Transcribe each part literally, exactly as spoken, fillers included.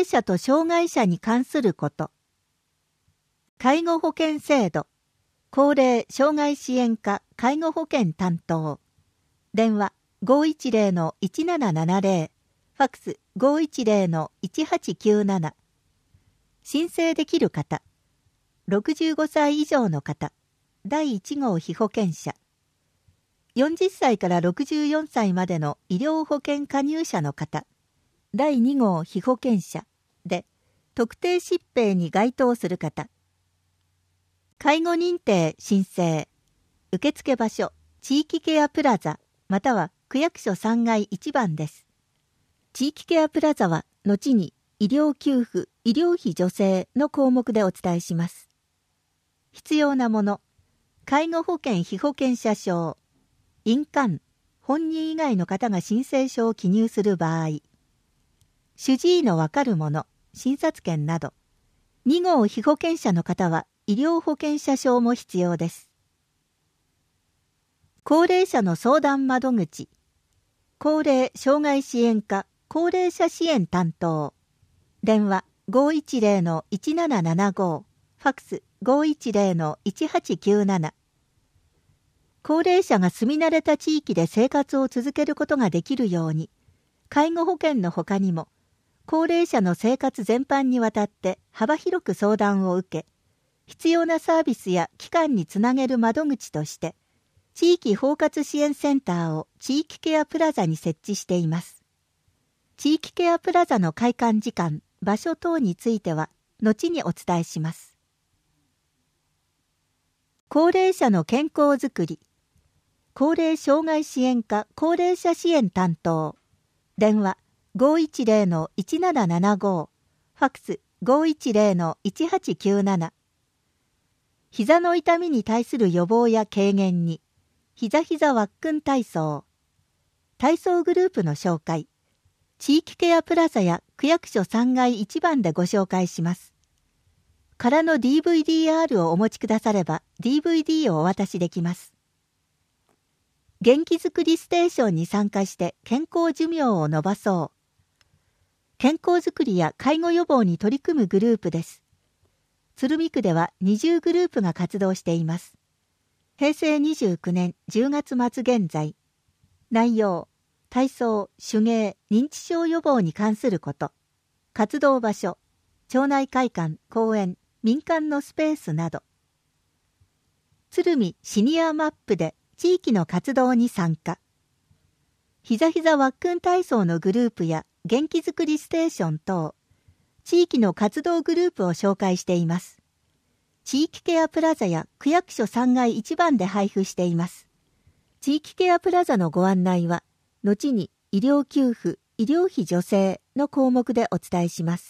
者と障害者に関すること。介護保険制度。高齢障害支援課介護保険担当。電話 ごいちゼロのいちななななゼロ、ファックス ごいちゼロのいちはちきゅうなな。申請できる方。ろくじゅうごさい以上の方。だいいち号被保険者。よんじゅっさいからろくじゅうよんさいまでの医療保険加入者の方。だいに号被保険者で、特定疾病に該当する方。介護認定申請。受付場所、地域ケアプラザ、または区役所さんがいいちばんです。地域ケアプラザは、後に医療給付、医療費助成の項目でお伝えします。必要なもの。介護保険被保険者証。印鑑、本人以外の方が申請書を記入する場合。主治医のわかるもの、診察券など。に号被保険者の方は医療保険者証も必要です。高齢者の相談窓口。高齢障害支援課高齢者支援担当。電話 ごいちゼロのいちななななご、ファックス ごいちゼロのいちはちきゅうなな。高齢者が住み慣れた地域で生活を続けることができるように、介護保険のほかにも、高齢者の生活全般にわたって幅広く相談を受け、必要なサービスや機関につなげる窓口として、地域包括支援センターを地域ケアプラザに設置しています。地域ケアプラザの開館時間、場所等については、後にお伝えします。高齢者の健康づくり。高齢障害支援課高齢者支援担当。電話 ごいちゼロのいちななななご、ファックス ごいちゼロのいちはちきゅうなな。膝の痛みに対する予防や軽減に、膝膝ワックン体操。体操グループの紹介。地域ケアプラザや区役所さんがいいちばんでご紹介します。空の ディーブイディーアール をお持ちくだされば ディーブイディー をお渡しできます。元気づくりステーションに参加して健康寿命を延ばそう。健康づくりや介護予防に取り組むグループです。鶴見区ではにじゅうグループが活動しています。へいせいにじゅうきゅうねんじゅうがつ末現在。内容、体操、手芸、認知症予防に関すること。活動場所、町内会館、公園、民間のスペースなど。鶴見シニアマップで地域の活動に参加。ひざひざワックン体操のグループや元気づくりステーション等、地域の活動グループを紹介しています。地域ケアプラザや区役所さんがいいちばんで配布しています。地域ケアプラザのご案内は、後に医療給付、医療費助成の項目でお伝えします。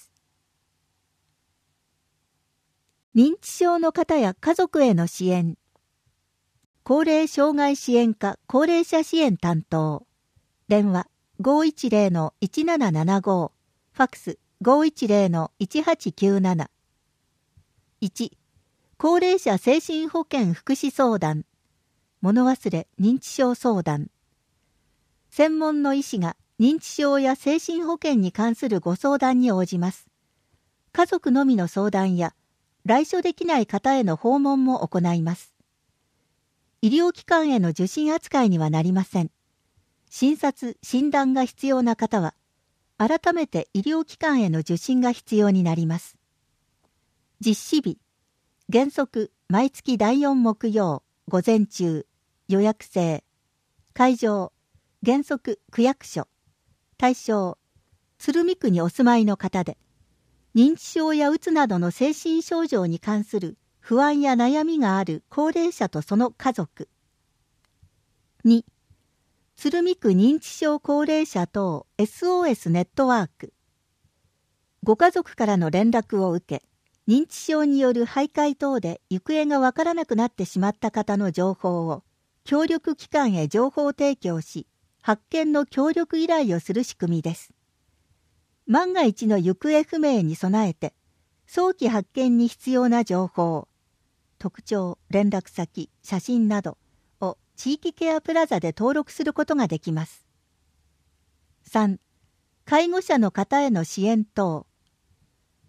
認知症の方や家族への支援。高齢障害支援課高齢者支援担当。電話 ごいちゼロのいちななななご、ファックス ごいちゼロのいちはちきゅうなな。いち、高齢者精神保健福祉相談。物忘れ認知症相談。専門の医師が認知症や精神保健に関するご相談に応じます。家族のみの相談や来所できない方への訪問も行います。医療機関への受診扱いにはなりません。診察・診断が必要な方は、改めて医療機関への受診が必要になります。実施日、原則毎月だいよん木曜、午前中、予約制。会場、原則区役所。対象、鶴見区にお住まいの方で、認知症やうつなどの精神症状に関する不安や悩みがある高齢者とその家族。に、鶴見区認知症高齢者等 エスオーエス ネットワーク。ご家族からの連絡を受け、認知症による徘徊等で行方がわからなくなってしまった方の情報を協力機関へ情報提供し、発見の協力依頼をする仕組みです。万が一の行方不明に備えて、早期発見に必要な情報、特徴、連絡先、写真などを地域ケアプラザで登録することができます。さん、介護者の方への支援等。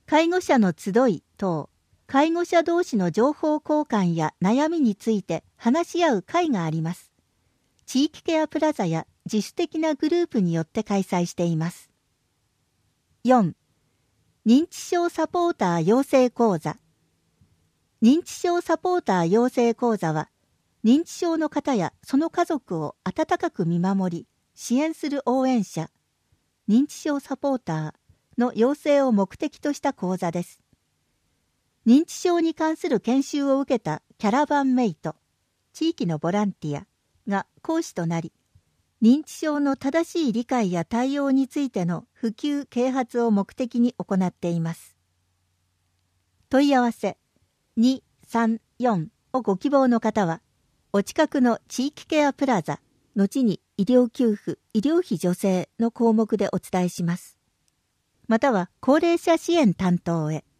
介護者の集い等、介護者同士の情報交換や悩みについて話し合う会があります。地域ケアプラザや自主的なグループによって開催しています。よん. 認知症サポーター養成講座。認知症サポーター養成講座は、認知症の方やその家族を温かく見守り、支援する応援者、認知症サポーターの養成を目的とした講座です。認知症に関する研修を受けたキャラバンメイト、地域のボランティアが講師となり、認知症の正しい理解や対応についての普及・啓発を目的に行っています。問い合わせにさんよんをご希望の方は、お近くの地域ケアプラザ、後に医療給付・医療費助成の項目でお伝えします。または高齢者支援担当へ。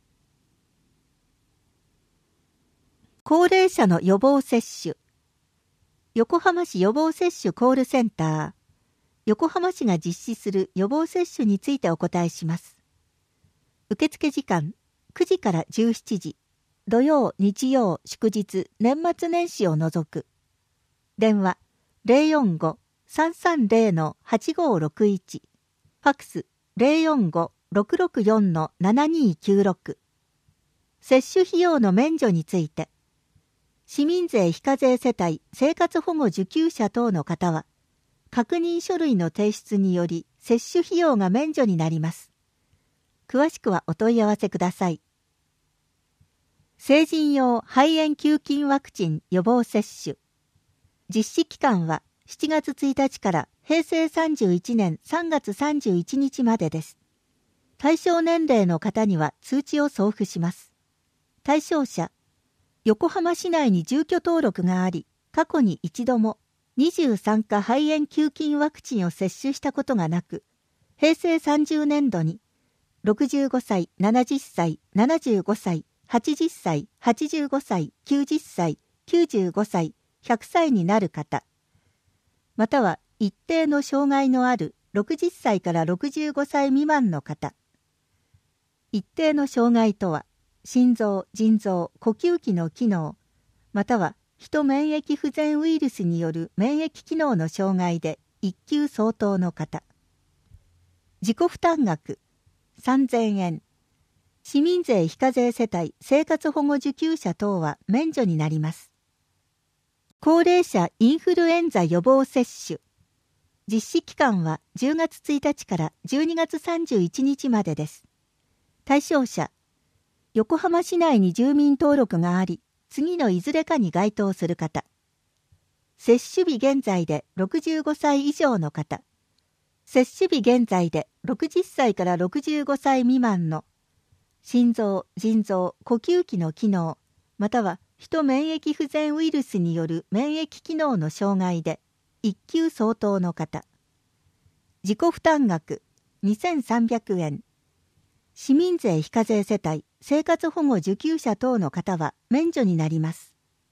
高齢者の予防接種。横浜市予防接種コールセンター。横浜市が実施する予防接種についてお答えします。受付時間くじからじゅうしちじ、土曜、日曜、祝日、年末年始を除く。電話 ゼロよんご さんさんゼロ はちごろくいち、ファックス ゼロよんご ろくろくよん ななにきゅうろく。接種費用の免除について。市民税非課税世帯生活保護受給者等の方は、確認書類の提出により接種費用が免除になります。詳しくはお問い合わせください。成人用肺炎球菌ワクチン予防接種。実施期間はしちがつついたちからへいせいさんじゅういちねんさんがつさんじゅういちにちまでです。対象年齢の方には通知を送付します。対象者、横浜市内に住居登録があり、過去に一度もにじゅうさんか肺炎球菌ワクチンを接種したことがなく、へいせいさんじゅうねんどにろくじゅうごさい、ななじゅっさい、ななじゅうごさい、はちじゅっさい、はちじゅうごさい、きゅうじゅっさい、きゅうじゅうごさい、ひゃくさいになる方、または一定の障害のあるろくじゅっさいからろくじゅうごさい未満の方。一定の障害とは、心臓、腎臓、呼吸器の機能、またはヒ免疫不全ウイルスによる免疫機能の障害で一級相当の方。自己負担額さんぜんえん。市民税非課税世帯生活保護受給者等は免除になります。高齢者インフルエンザ予防接種。実施期間はじゅうがつついたちからじゅうにがつさんじゅういちにちまでです。対象者、横浜市内に住民登録があり、次のいずれかに該当する方。接種日現在でろくじゅうごさい以上の方。接種日現在でろくじゅっさいからろくじゅうごさい未満の心臓、腎臓、呼吸器の機能、またはヒ免疫不全ウイルスによる免疫機能の障害で一級相当の方。自己負担額にせんさんびゃくえん。市民税非課税世帯生活保護受給者等の方は免除になります。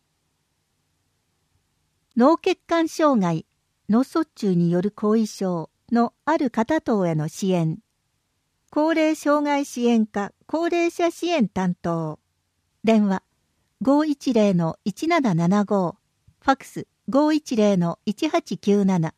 脳血管障害、脳卒中による後遺症のある方等への支援。高齢障害支援課高齢者支援担当。電話 ごいちゼロ のいちななななご、ファックス ごいちゼロ のいちはちきゅうなな。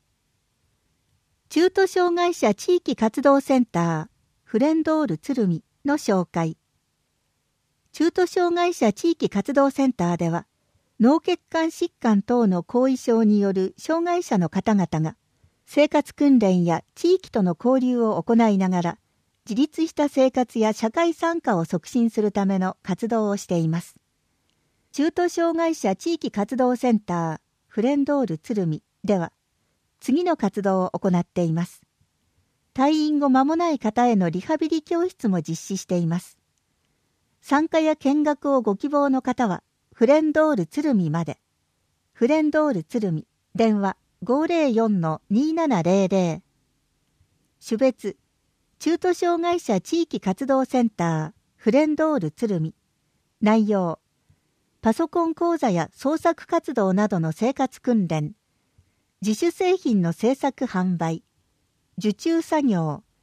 中途障害者地域活動センターフレンドール鶴見の紹介。中途障害者地域活動センターでは、脳血管疾患等の後遺症による障害者の方々が、生活訓練や地域との交流を行いながら、自立した生活や社会参加を促進するための活動をしています。中途障害者地域活動センターフレンドール鶴見では、次の活動を行っています。退院後間もない方へのリハビリ教室も実施しています。参加や見学をご希望の方は、フレンドール鶴見まで。フレンドール鶴見、電話 ごゼロよん のにななゼロゼロ。種別、中途障害者地域活動センター、フレンドール鶴見。内容、パソコン講座や創作活動などの生活訓練、自主製品の製作販売、受注作業、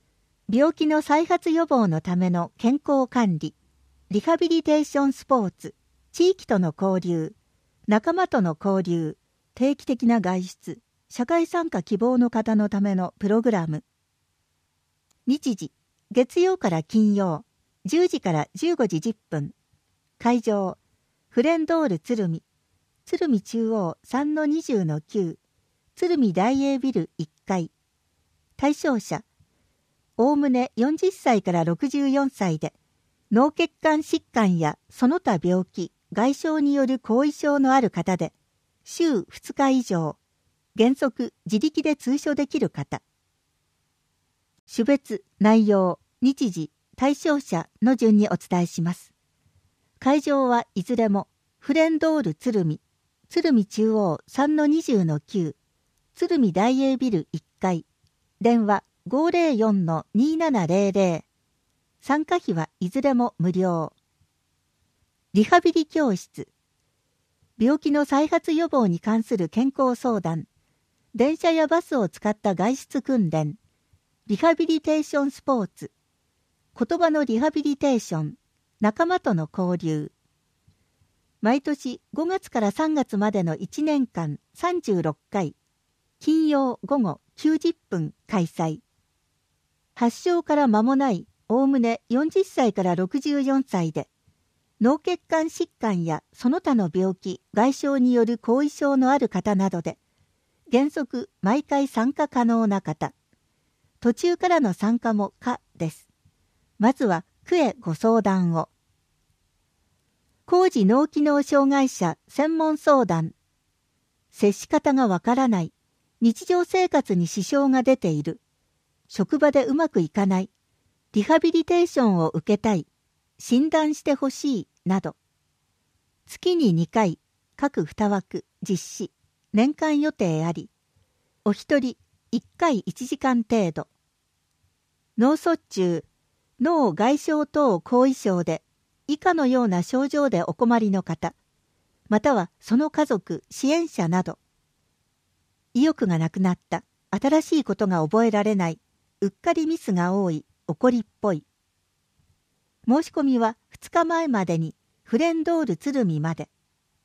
病気の再発予防のための健康管理、リハビリテーションスポーツ、地域との交流、仲間との交流、定期的な外出、社会参加希望の方のためのプログラム。日時、月曜から金曜、じゅうじからじゅうごじじゅっぷん。会場、フレンドール鶴見、鶴見中央 さんのにじゅうのきゅう、鶴見大英ビルいっかい。対象者、おおむねよんじゅっさいからろくじゅうよんさいで、脳血管疾患やその他病気、外傷による後遺症のある方で、週ふつか以上、原則自力で通所できる方。種別、内容、日時、対象者の順にお伝えします。会場はいずれも、フレンドール鶴見、鶴見中央 さんのにじゅうのきゅう、鶴見大英ビルいっかい、電話 ごーぜろよんのにーななぜろぜろ、参加費はいずれも無料。リハビリ教室、病気の再発予防に関する健康相談、電車やバスを使った外出訓練、リハビリテーションスポーツ、言葉のリハビリテーション、仲間との交流。毎年ごがつからさんがつまでのいちねんかんさんじゅうろっかい、金曜午後きゅうじゅっぷん開催。発症から間もないおおむねよんじゅっさいからろくじゅうよんさいで、脳血管疾患やその他の病気、外傷による後遺症のある方などで、原則毎回参加可能な方。途中からの参加も可です。まずは区へご相談を。高次脳機能障害者専門相談。接し方がわからない。日常生活に支障が出ている。職場でうまくいかない。リハビリテーションを受けたい。診断してほしい。など。月ににかい、各にわく、実施。年間予定あり。お一人、いっかいいちじかん程度。脳卒中、脳外傷等後遺症で、以下のような症状でお困りの方、またはその家族、支援者など。意欲がなくなった、新しいことが覚えられない、うっかりミスが多い、怒りっぽい。申し込みはふつかまえまでにフレンドール鶴見まで。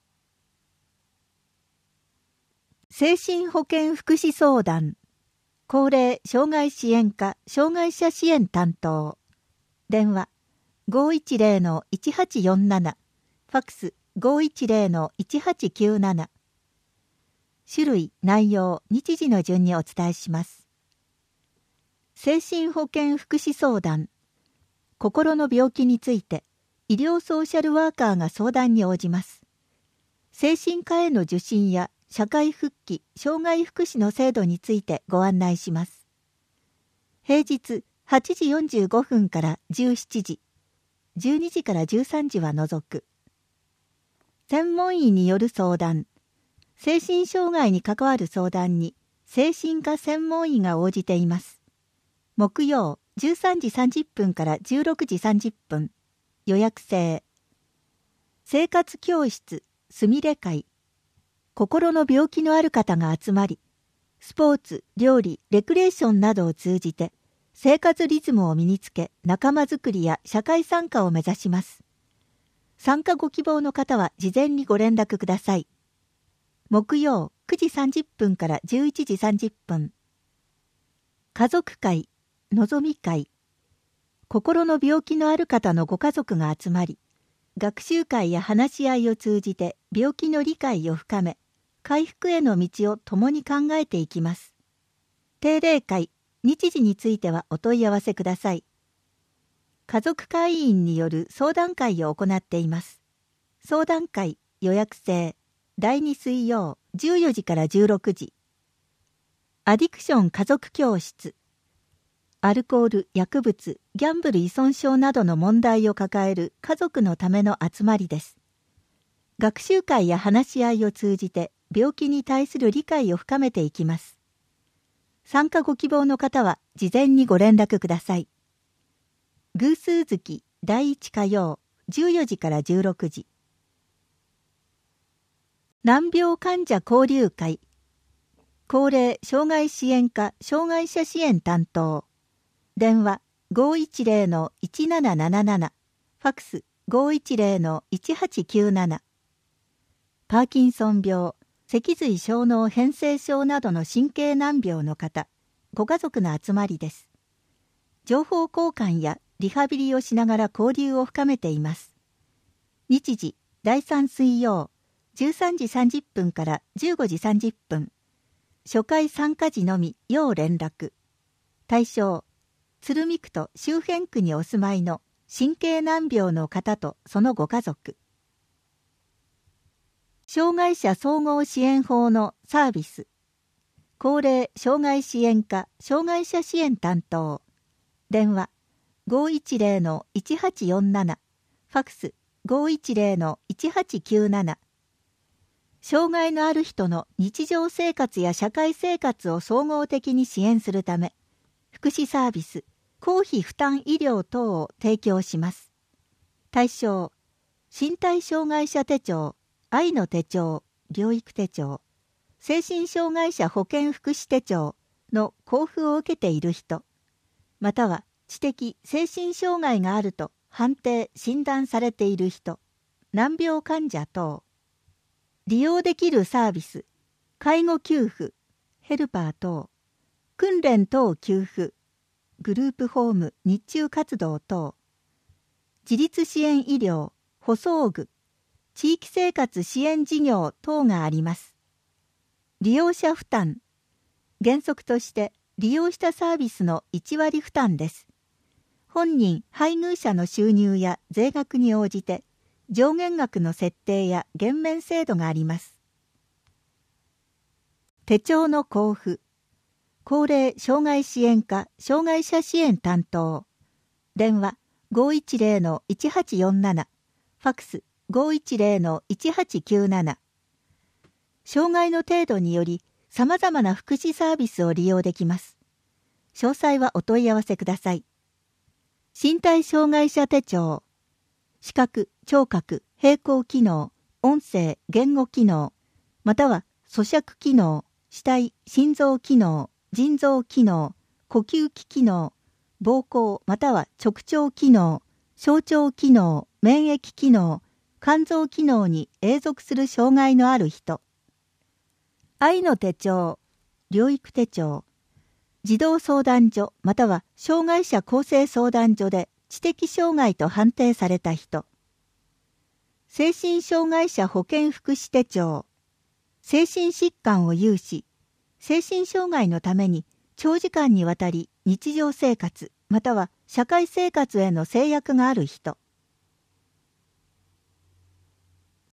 精神保健福祉相談。高齢障害支援課障害者支援担当。電話 ごーいちぜろのいちはちよんなな、ファックス ごーいちぜろのいちはちきゅうなな。種類、内容、日時の順にお伝えします。精神保健福祉相談。心の病気について、医療ソーシャルワーカーが相談に応じます。精神科への受診や社会復帰、障害福祉の制度についてご案内します。平日はちじよんじゅうごふんからじゅうしちじ、じゅうにじからじゅうさんじは除く。専門医による相談。精神障害に関わる相談に精神科専門医が応じています。木曜じゅうさんじさんじゅっぷんからじゅうろくじさんじゅっぷん。予約制。生活教室、すみれ会。心の病気のある方が集まり、スポーツ、料理、レクレーションなどを通じて、生活リズムを身につけ、仲間づくりや社会参加を目指します。参加ご希望の方は事前にご連絡ください。木曜くじさんじゅっぷんからじゅういちじさんじゅっぷん。家族会、のぞみ会。心の病気のある方のご家族が集まり、学習会や話し合いを通じて病気の理解を深め、回復への道を共に考えていきます。定例会、日時についてはお問い合わせください。家族会員による相談会を行っています。相談会、予約制、だいに水曜じゅうよじからじゅうろくじ。アディクション家族教室。アルコール、薬物、ギャンブル依存症などの問題を抱える家族のための集まりです。学習会や話し合いを通じて病気に対する理解を深めていきます。参加ご希望の方は事前にご連絡ください。偶数月だいいち火曜じゅうよじからじゅうろくじ。難病患者交流会。高齢障害支援課障害者支援担当。電話ごいちゼロのいちななななな、ファックス ごいちゼロのいちはちきゅうなな。パーキンソン病、脊髄小脳変性症などの神経難病の方、ご家族の集まりです。情報交換やリハビリをしながら交流を深めています。日時、だいさん水曜、じゅうさんじさんじゅっぷんからじゅうごじさんじゅっぷん。初回参加時のみ要連絡。対象、鶴見区と周辺区にお住まいの神経難病の方とそのご家族。障害者総合支援法のサービス。高齢障害支援課障害者支援担当。電話 ごいちゼロのいちはちよんなな、ファックス ごいちゼロのいちはちきゅうなな。障害のある人の日常生活や社会生活を総合的に支援するため、福祉サービス、公費負担医療等を提供します。対象、身体障害者手帳、愛の手帳、療育手帳、精神障害者保健福祉手帳の交付を受けている人、または知的精神障害があると判定・診断されている人、難病患者等。利用できるサービス、介護給付、ヘルパー等、訓練等給付、グループホーム日中活動等、自立支援医療、補装具、地域生活支援事業等があります。利用者負担。原則として利用したサービスのいちわり負担です。本人・配偶者の収入や税額に応じて上限額の設定や減免制度があります。手帳の交付。高齢障害支援課障害者支援担当。電話 ごいちゼロのいちはちよんなな、ファックスごいちゼロのいちはちきゅうなな。障害の程度により様々な福祉サービスを利用できます。詳細はお問い合わせください。身体障害者手帳。視覚、聴覚、並行機能、音声、言語機能、または咀嚼機能、死体、心臓機能、腎臓機能、呼吸器機能、膀胱または直腸機能、小腸機能、免疫機能、肝臓機能に永続する障害のある人。愛の手帳、療育手帳、児童相談所または障害者更生相談所で知的障害と判定された人。精神障害者保健福祉手帳、精神疾患を有し、精神障害のために長時間にわたり日常生活または社会生活への制約がある人。